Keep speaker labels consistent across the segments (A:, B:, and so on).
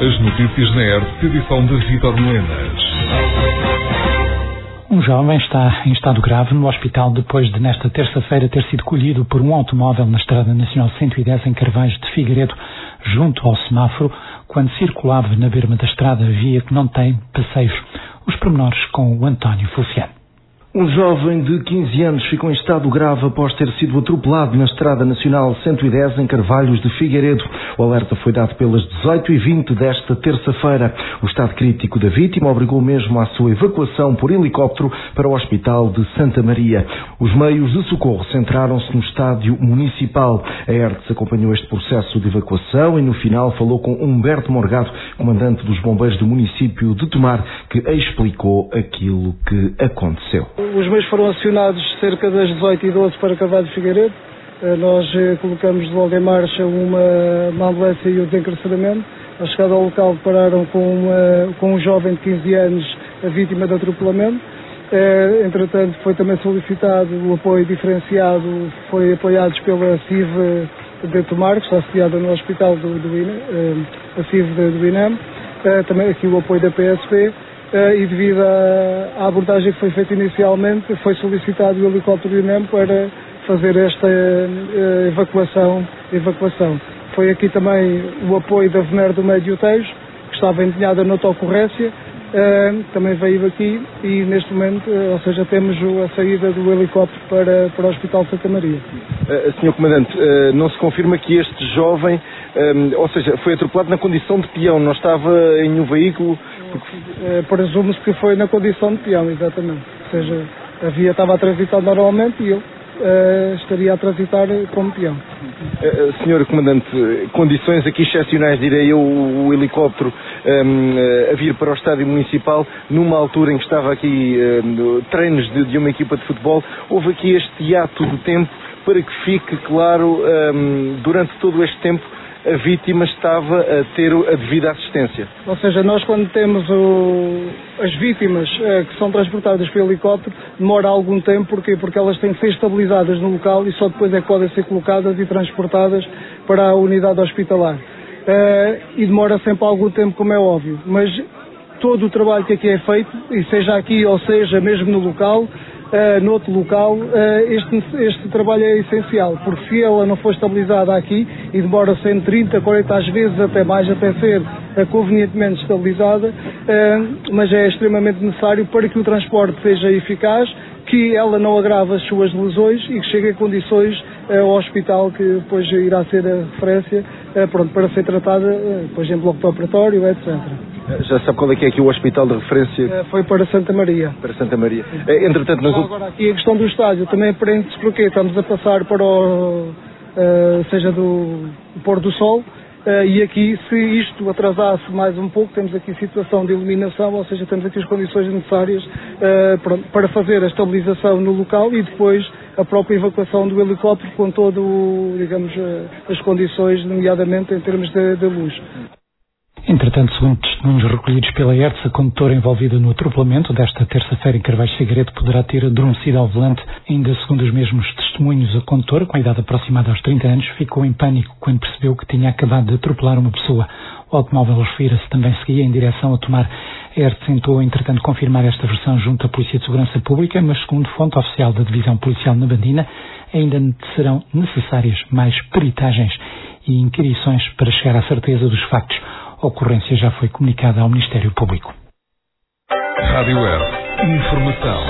A: As notícias na ERT, edição de Vítor Melenas.
B: Um jovem está em estado grave no hospital depois de, nesta terça-feira, ter sido colhido por um automóvel na Estrada Nacional 110 em Carvalhos de Figueiredo, junto ao semáforo, quando circulava na berma da estrada, via que não tem passeios. Os pormenores com o António Feliciano.
C: Um jovem de 15 anos ficou em estado grave após ter sido atropelado na Estrada Nacional 110 em Carvalhos de Figueiredo. O alerta foi dado pelas 18h20 desta terça-feira. O estado crítico da vítima obrigou mesmo à sua evacuação por helicóptero para o Hospital de Santa Maria. Os meios de socorro centraram-se no estádio municipal. A ERTS acompanhou este processo de evacuação e no final falou com Humberto Morgado, comandante dos bombeiros do município de Tomar, que explicou aquilo que aconteceu.
D: Os meios foram acionados cerca das 18h12 para Carvalho de Figueiredo. Nós colocamos logo em marcha uma ambulância e o desencarceramento. À chegada ao local pararam com um jovem de 15 anos, a vítima de atropelamento. Entretanto, foi também solicitado o apoio diferenciado, foi apoiados pela CIV de Tomar, que está associada no Hospital do INEM, a CIV do INEM, também aqui o apoio da PSP. E devido à abordagem que foi feita inicialmente, foi solicitado o helicóptero do INEM para fazer esta evacuação. Foi aqui também o apoio da Venero do Médio Tejo, que estava empenhada noutra ocorrência, também veio aqui e neste momento, ou seja, temos a saída do helicóptero para o Hospital de Santa Maria.
C: Senhor Comandante, não se confirma que este jovem, ou seja, foi atropelado na condição de peão, não estava em um veículo?
D: Presume-se que foi na condição de peão, exatamente. Ou seja, a via estava a transitar normalmente e ele estaria a transitar como peão.
C: Senhor Comandante, condições aqui excepcionais, direi eu, o helicóptero a vir para o estádio municipal, numa altura em que estava aqui treinos de uma equipa de futebol, houve aqui este hiato de tempo para que fique claro, durante todo este tempo, a vítima estava a ter a devida assistência.
D: Ou seja, nós quando temos as vítimas que são transportadas pelo helicóptero, demora algum tempo, porquê? Porque elas têm que ser estabilizadas no local e só depois é que podem ser colocadas e transportadas para a unidade hospitalar. E demora sempre algum tempo, como é óbvio, mas todo o trabalho que aqui é feito, e seja aqui ou seja mesmo no local, noutro local, este trabalho é essencial, porque se ela não for estabilizada aqui, e demora 130, 40, às vezes até mais, até ser convenientemente estabilizada, mas é extremamente necessário para que o transporte seja eficaz, que ela não agrave as suas lesões e que chegue em condições ao hospital, que depois irá ser a referência para ser tratada depois em bloco de operatório, etc.
C: Já sabe qual é que é aqui o hospital de referência?
D: Foi para Santa Maria.
C: Para Santa Maria. Entretanto,
D: agora aqui a questão do estádio também prende-se porque estamos a passar para seja do pôr do sol, e aqui, se isto atrasasse mais um pouco, temos aqui situação de iluminação, ou seja, temos aqui as condições necessárias para fazer a estabilização no local e depois a própria evacuação do helicóptero com todo, digamos, as condições, nomeadamente em termos de luz.
B: Entretanto, segundo testemunhos recolhidos pela ERTS, a condutora envolvida no atropelamento desta terça-feira em Carvalhos de Figueiredo poderá ter adormecido ao volante. Ainda segundo os mesmos testemunhos, a condutora, com a idade aproximada aos 30 anos, ficou em pânico quando percebeu que tinha acabado de atropelar uma pessoa. O automóvel, refira-se, também seguia em direção a Tomar. A ERTS tentou, entretanto, confirmar esta versão junto à Polícia de Segurança Pública, mas segundo fonte oficial da Divisão Policial na Bandina, ainda serão necessárias mais peritagens e inquirições para chegar à certeza dos factos. A ocorrência já foi comunicada ao Ministério Público.
A: Rádio ERT. Informação.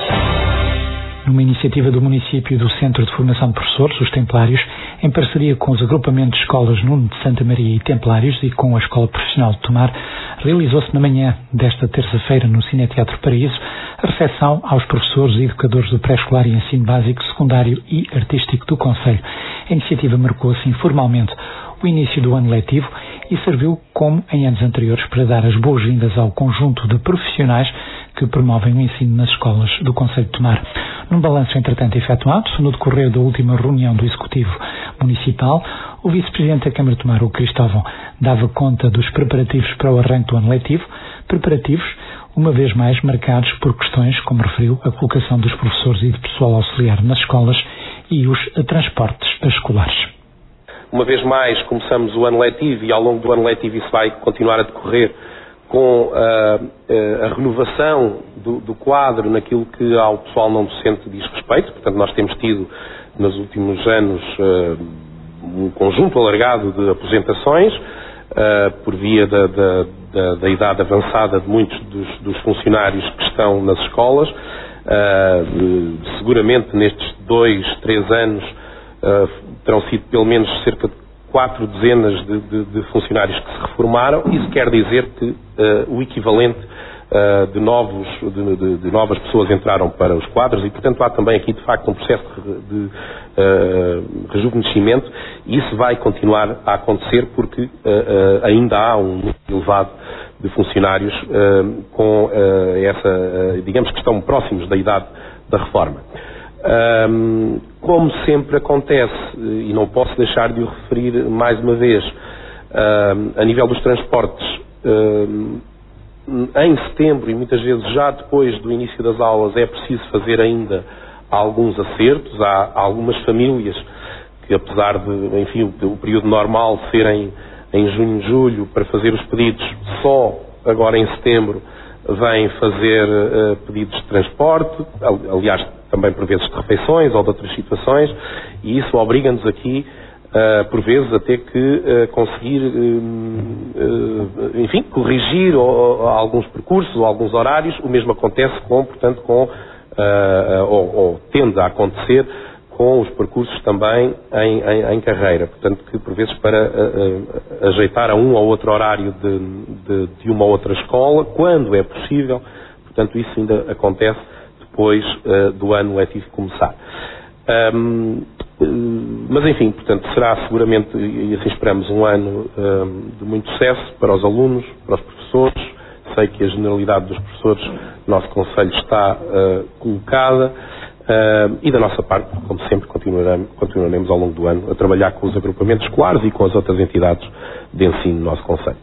B: Numa iniciativa do município e do Centro de Formação de Professores, os Templários, em parceria com os agrupamentos de escolas Nuno de Santa Maria e Templários e com a Escola Profissional de Tomar, realizou-se na manhã desta terça-feira no Cineteatro Paraíso a recepção aos professores e educadores do pré-escolar e ensino básico, secundário e artístico do concelho. A iniciativa marcou assim formalmente o início do ano letivo e serviu, como em anos anteriores, para dar as boas-vindas ao conjunto de profissionais que promovem o ensino nas escolas do concelho de Tomar. Num balanço, entretanto, efetuado, no decorrer da última reunião do Executivo Municipal, o Vice-Presidente da Câmara de Tomar, o Cristóvão, dava conta dos preparativos para o arranque do ano letivo, preparativos, uma vez mais, marcados por questões, como referiu, a colocação dos professores e do pessoal auxiliar nas escolas e os transportes escolares.
E: Uma vez mais, começamos o ano letivo e ao longo do ano letivo isso vai continuar a decorrer com a renovação do quadro naquilo que ao pessoal não docente diz respeito. Portanto, nós temos tido nos últimos anos um conjunto alargado de aposentações por via da idade avançada de muitos dos funcionários que estão nas escolas. Seguramente nestes 2-3 anos terão sido pelo menos cerca de 4 dezenas de funcionários que se reformaram. Isso quer dizer que o equivalente de novas pessoas entraram para os quadros e, portanto, há também aqui, de facto, um processo de rejuvenescimento e isso vai continuar a acontecer porque ainda há um número elevado de funcionários com digamos que estão próximos da idade da reforma. Como sempre acontece, e não posso deixar de o referir mais uma vez, a nível dos transportes, em setembro e muitas vezes já depois do início das aulas é preciso fazer ainda alguns acertos. Há algumas famílias que, apesar de, enfim, o período normal ser em junho e julho para fazer os pedidos, só agora em setembro vêm fazer pedidos de transporte, aliás, também por vezes de refeições ou de outras situações, e isso obriga-nos aqui, por vezes, a ter que conseguir, enfim, corrigir alguns percursos ou alguns horários. O mesmo acontece portanto, ou tende a acontecer com os percursos também em carreira. Portanto, que por vezes para ajeitar a um ou outro horário de uma ou outra escola, quando é possível, portanto, isso ainda acontece depois do ano letivo começar. Mas, enfim, portanto, será seguramente, e assim esperamos, um ano de muito sucesso para os alunos, para os professores. Sei que a generalidade dos professores do nosso Conselho está colocada. E da nossa parte, como sempre, continuaremos ao longo do ano a trabalhar com os agrupamentos escolares e com as outras entidades de ensino do nosso Conselho.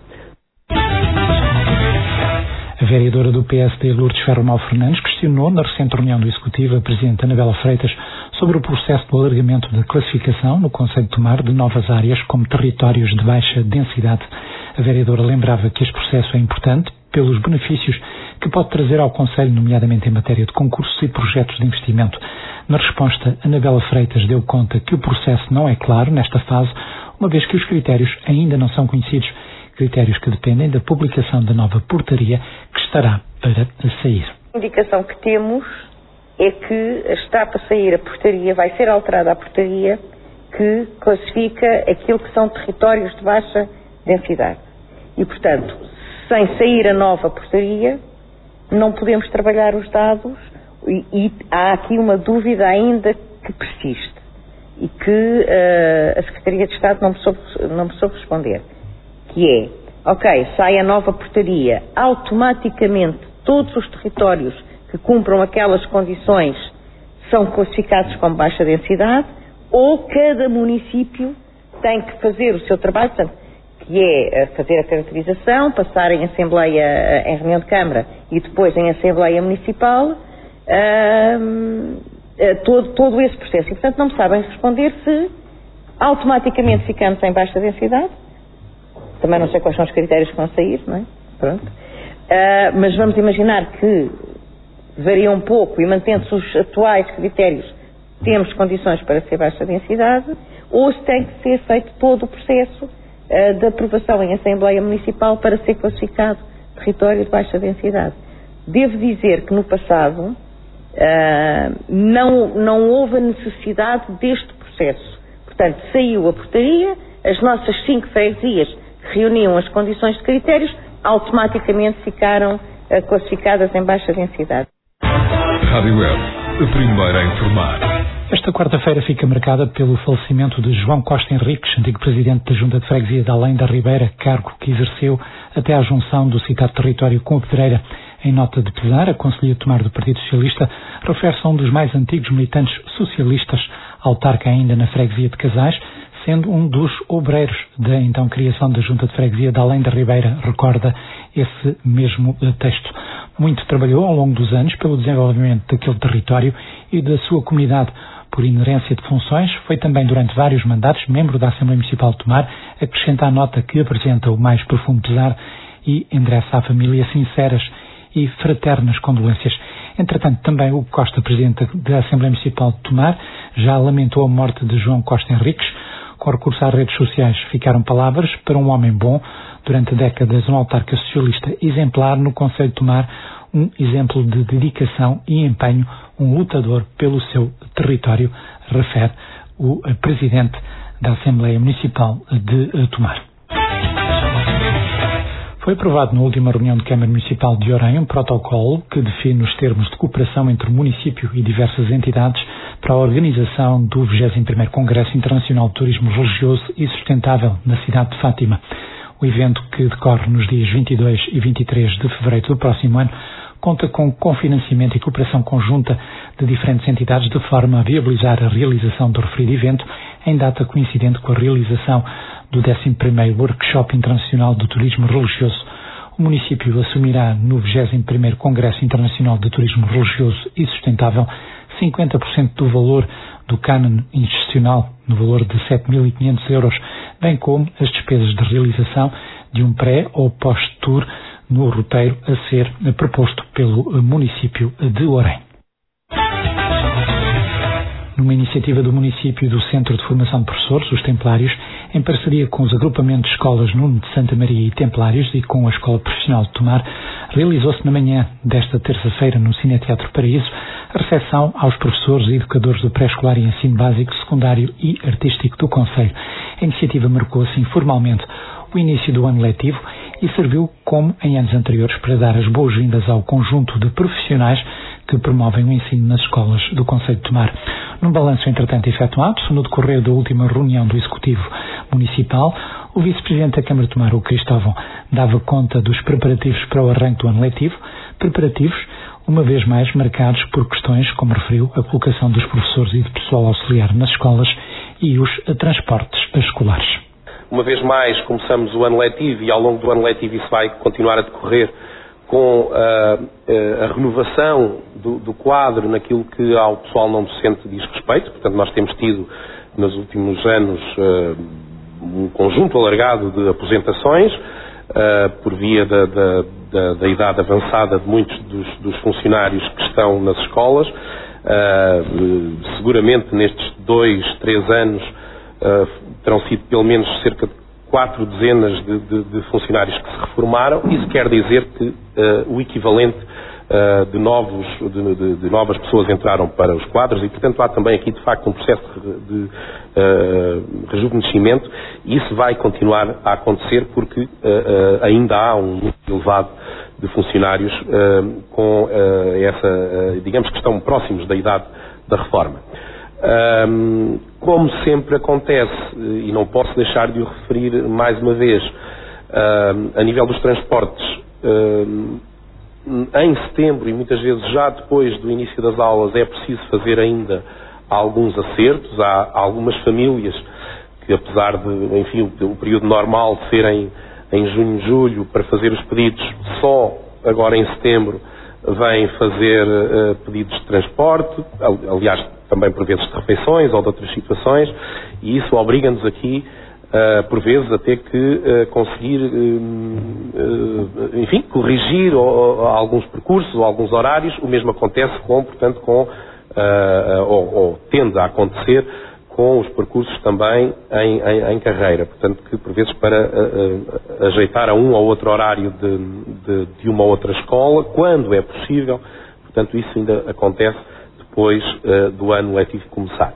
B: A vereadora do PSD, Lourdes Ferro-Mal Fernandes, questionou na recente reunião do Executivo a Presidente Anabela Freitas sobre o processo do alargamento da classificação no Concelho de Tomar de novas áreas como territórios de baixa densidade. A vereadora lembrava que este processo é importante pelos benefícios que pode trazer ao Concelho, nomeadamente em matéria de concursos e projetos de investimento. Na resposta, Anabela Freitas deu conta que o processo não é claro nesta fase, uma vez que os critérios ainda não são conhecidos, critérios que dependem da publicação da nova portaria que estará para sair.
F: A indicação que temos é que está para sair a portaria, vai ser alterada a portaria que classifica aquilo que são territórios de baixa densidade. E, portanto, sem sair a nova portaria, não podemos trabalhar os dados e há aqui uma dúvida ainda que persiste e que a Secretaria de Estado não me soube responder, que é, ok, sai a nova portaria, automaticamente todos os territórios que cumpram aquelas condições são classificados como baixa densidade, ou cada município tem que fazer o seu trabalho, portanto, que é fazer a caracterização, passar em Assembleia, em reunião de Câmara e depois em Assembleia Municipal, todo esse processo. E, portanto, não me sabem responder se automaticamente ficamos em baixa densidade. Também não sei quais são os critérios que vão sair, não é? Pronto. Mas vamos imaginar que varia um pouco e mantendo-se os atuais critérios, temos condições para ser baixa densidade, ou se tem que ser feito todo o processo de aprovação em Assembleia Municipal para ser classificado território de baixa densidade. Devo dizer que no passado não houve a necessidade deste processo. Portanto, saiu a portaria, as nossas 5 freguesias que reuniam as condições de critérios automaticamente ficaram classificadas em baixa densidade.
A: Rádio Web, a primeira a informar.
B: Esta quarta-feira fica marcada pelo falecimento de João Costa Henriques, antigo presidente da Junta de Freguesia de Além da Ribeira, cargo que exerceu até à junção do citado território com a Pedreira. Em nota de pesar, a Conselhia de Tomar do Partido Socialista refere-se a um dos mais antigos militantes socialistas, autarca ainda na Freguesia de Casais, sendo um dos obreiros da então criação da Junta de Freguesia de Além da Ribeira, recorda esse mesmo texto. Muito trabalhou ao longo dos anos pelo desenvolvimento daquele território e da sua comunidade. Por inerência de funções, foi também durante vários mandatos membro da Assembleia Municipal de Tomar, acrescenta a nota que apresenta o mais profundo pesar e endereça à família sinceras e fraternas condolências. Entretanto, também Hugo Costa, presidente da Assembleia Municipal de Tomar, já lamentou a morte de João Costa Henriques. Com recurso às redes sociais, ficaram palavras para um homem bom, durante décadas um autarca socialista exemplar no concelho de Tomar, um exemplo de dedicação e empenho, um lutador pelo seu território, refere o presidente da Assembleia Municipal de Tomar. Foi aprovado na última reunião de Câmara Municipal de Orem um protocolo que define os termos de cooperação entre o município e diversas entidades para a organização do 21º Congresso Internacional de Turismo Religioso e Sustentável na cidade de Fátima. O evento, que decorre nos dias 22 e 23 de fevereiro do próximo ano, conta com cofinanciamento e cooperação conjunta de diferentes entidades de forma a viabilizar a realização do referido evento em data coincidente com a realização do 11º Workshop Internacional do Turismo Religioso. O município assumirá no 21º Congresso Internacional de Turismo Religioso e Sustentável 50% do valor do cânon institucional, no valor de 7.500 euros, bem como as despesas de realização de um pré- ou pós-tour no roteiro a ser proposto pelo município de Orem. Numa iniciativa do município e do Centro de Formação de Professores, os Templários, em parceria com os agrupamentos de escolas Nuno de Santa Maria e Templários e com a Escola Profissional de Tomar, realizou-se na manhã desta terça-feira no Cineteatro Paraíso a recepção aos professores e educadores do pré-escolar e ensino básico, secundário e artístico do concelho. A iniciativa marcou assim formalmente o início do ano letivo e serviu, como em anos anteriores, para dar as boas-vindas ao conjunto de profissionais que promovem o ensino nas escolas do concelho de Tomar. Num balanço, entretanto, efetuado no decorrer da última reunião do Executivo Municipal, o Vice-Presidente da Câmara de Tomar, o Cristóvão, dava conta dos preparativos para o arranque do ano letivo, preparativos, uma vez mais, marcados por questões, como referiu, a colocação dos professores e do pessoal auxiliar nas escolas e os transportes escolares.
E: Uma vez mais, começamos o ano letivo e ao longo do ano letivo isso vai continuar a decorrer com a renovação do quadro naquilo que ao pessoal não docente diz respeito. Portanto, nós temos tido nos últimos anos um conjunto alargado de aposentações por via da idade avançada de muitos dos funcionários que estão nas escolas. Seguramente nestes 2-3 anos terão sido pelo menos cerca de 4 dezenas de funcionários que se reformaram. Isso quer dizer que o equivalente de novas pessoas entraram para os quadros e, portanto, há também aqui, de facto, um processo de rejuvenescimento e isso vai continuar a acontecer porque ainda há um número elevado de funcionários com digamos que estão próximos da idade da reforma. Como sempre acontece, e não posso deixar de o referir mais uma vez, a nível dos transportes, em setembro e muitas vezes já depois do início das aulas é preciso fazer ainda alguns acertos. Há algumas famílias que, apesar de, enfim, o período normal ser em junho, julho, para fazer os pedidos, só agora em setembro vêm fazer pedidos de transporte, aliás, também por vezes de refeições ou de outras situações, e isso obriga-nos aqui, por vezes, a ter que conseguir, enfim, corrigir alguns percursos ou alguns horários. O mesmo acontece portanto, ou tende a acontecer com os percursos também em carreira. Portanto, que por vezes para ajeitar a um ou outro horário de uma outra escola, quando é possível, portanto, isso ainda acontece depois do ano letivo começar.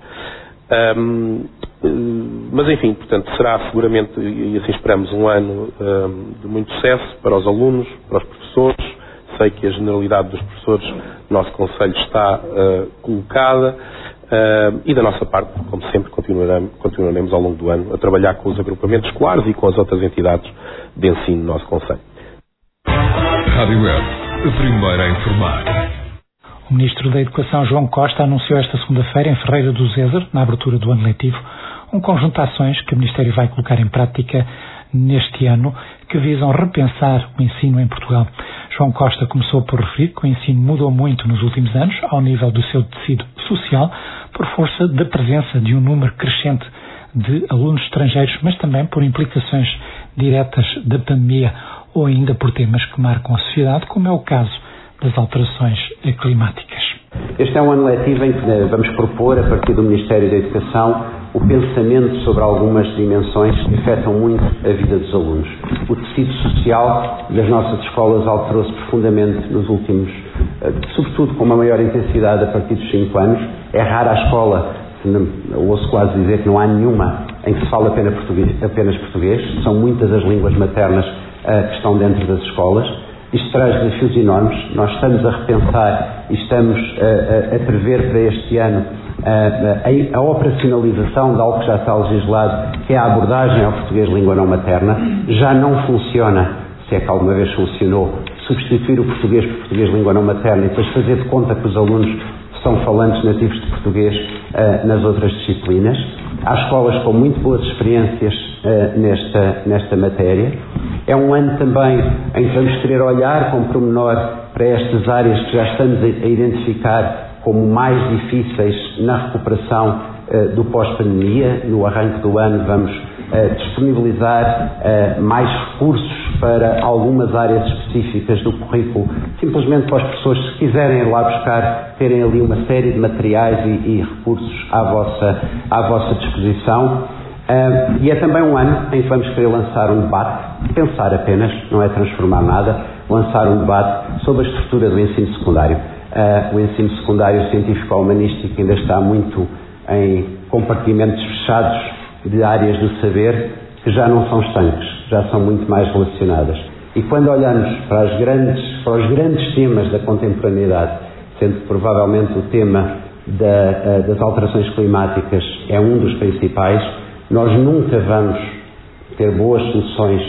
E: Mas, enfim, portanto, será seguramente, e assim esperamos, um ano de muito sucesso para os alunos, para os professores. Sei que a generalidade dos professores do nosso concelho está colocada e da nossa parte, como sempre, continuaremos ao longo do ano a trabalhar com os agrupamentos escolares e com as outras entidades de ensino do nosso concelho.
A: Rádio Web, a primeira a informar.
B: O Ministro da Educação, João Costa, anunciou esta segunda-feira, em Ferreira do Zezer, na abertura do ano letivo, um conjunto de ações que o Ministério vai colocar em prática neste ano que visam repensar o ensino em Portugal. João Costa começou por referir que o ensino mudou muito nos últimos anos, ao nível do seu tecido social, por força da presença de um número crescente de alunos estrangeiros, mas também por implicações diretas da pandemia ou ainda por temas que marcam a sociedade, como é o caso das alterações climáticas.
G: Este é um ano letivo em que vamos propor, a partir do Ministério da Educação, o pensamento sobre algumas dimensões que afetam muito a vida dos alunos. O tecido social das nossas escolas alterou-se profundamente nos últimos, sobretudo com uma maior intensidade a partir dos 5 anos. É rara a escola, ouço quase dizer que não há nenhuma em que se fala apenas português. São muitas as línguas maternas que estão dentro das escolas. Isto traz desafios enormes. Nós estamos a repensar e estamos a prever para este ano a operacionalização de algo que já está legislado, que é a abordagem ao português língua não materna. Já não funciona, se é que alguma vez funcionou, substituir o português por português língua não materna e depois fazer de conta que os alunos são falantes nativos de português nas outras disciplinas. Há escolas com muito boas experiências nesta matéria. É um ano também em que vamos querer olhar com pormenor para estas áreas que já estamos a identificar como mais difíceis na recuperação do pós-pandemia. No arranque do ano vamos disponibilizar mais recursos para algumas áreas específicas do currículo, simplesmente para as pessoas, se quiserem ir lá buscar, terem ali uma série de materiais e recursos à vossa disposição. E é também um ano em que vamos querer lançar um debate, pensar apenas, não é transformar nada, lançar um debate sobre a estrutura do ensino secundário. O ensino secundário científico-humanístico ainda está muito em compartimentos fechados de áreas do saber que já não são estanques, já são muito mais relacionadas. E quando olhamos para os grandes temas da contemporaneidade, sendo que provavelmente o tema das alterações climáticas é um dos principais, nós nunca vamos ter boas soluções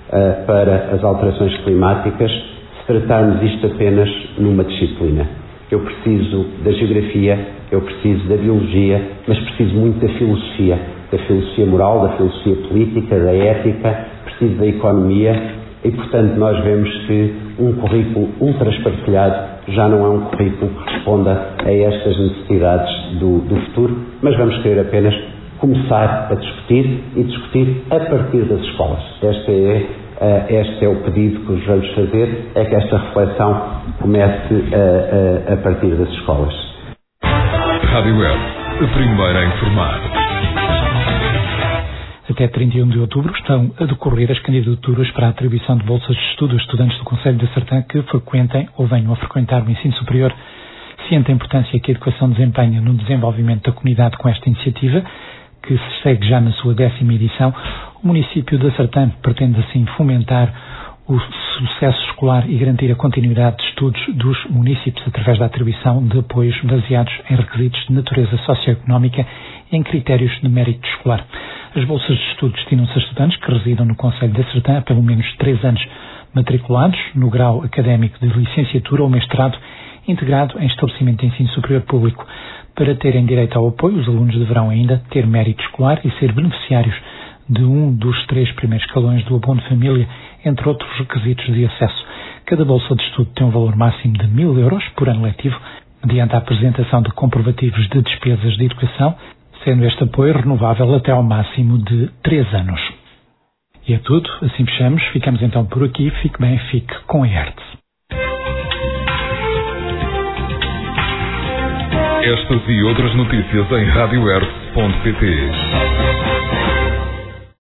G: para as alterações climáticas se tratarmos isto apenas numa disciplina. Eu preciso da geografia, eu preciso da biologia, mas preciso muito da filosofia moral, da filosofia política, da ética, preciso da economia e, portanto, nós vemos que um currículo ultraespartilhado já não é um currículo que responda a estas necessidades do futuro, mas vamos querer apenas começar a discutir e discutir a partir das escolas. Este é o pedido que vos vamos fazer, é que esta reflexão comece a partir das escolas.
A: Rádio Web, a primeira a informar.
B: Até 31 de outubro estão a decorrer as candidaturas para a atribuição de bolsas de estudo a estudantes do Concelho de Sertã que frequentem ou venham a frequentar o ensino superior. Ciente da importância que a educação desempenha no desenvolvimento da comunidade com esta iniciativa, que se segue já na sua 10ª edição, o município de Sertã pretende assim fomentar o sucesso escolar e garantir a continuidade de estudos dos municípios através da atribuição de apoios baseados em requisitos de natureza socioeconómica e em critérios de mérito escolar. As bolsas de estudo destinam-se a estudantes que residam no Concelho de Sertã há pelo menos 3 anos, matriculados no grau académico de licenciatura ou mestrado integrado em estabelecimento de ensino superior público. Para terem direito ao apoio, os alunos deverão ainda ter mérito escolar e ser beneficiários de um dos 3 primeiros escalões do abono de família, entre outros requisitos de acesso. Cada bolsa de estudo tem um valor máximo de 1.000 euros por ano letivo, mediante a apresentação de comprovativos de despesas de educação, sendo este apoio renovável até ao máximo de 3 anos. E é tudo, assim fechamos. Ficamos então por aqui. Fique bem, fique com a ERTE.
A: Estas e outras notícias em radioerte.pt.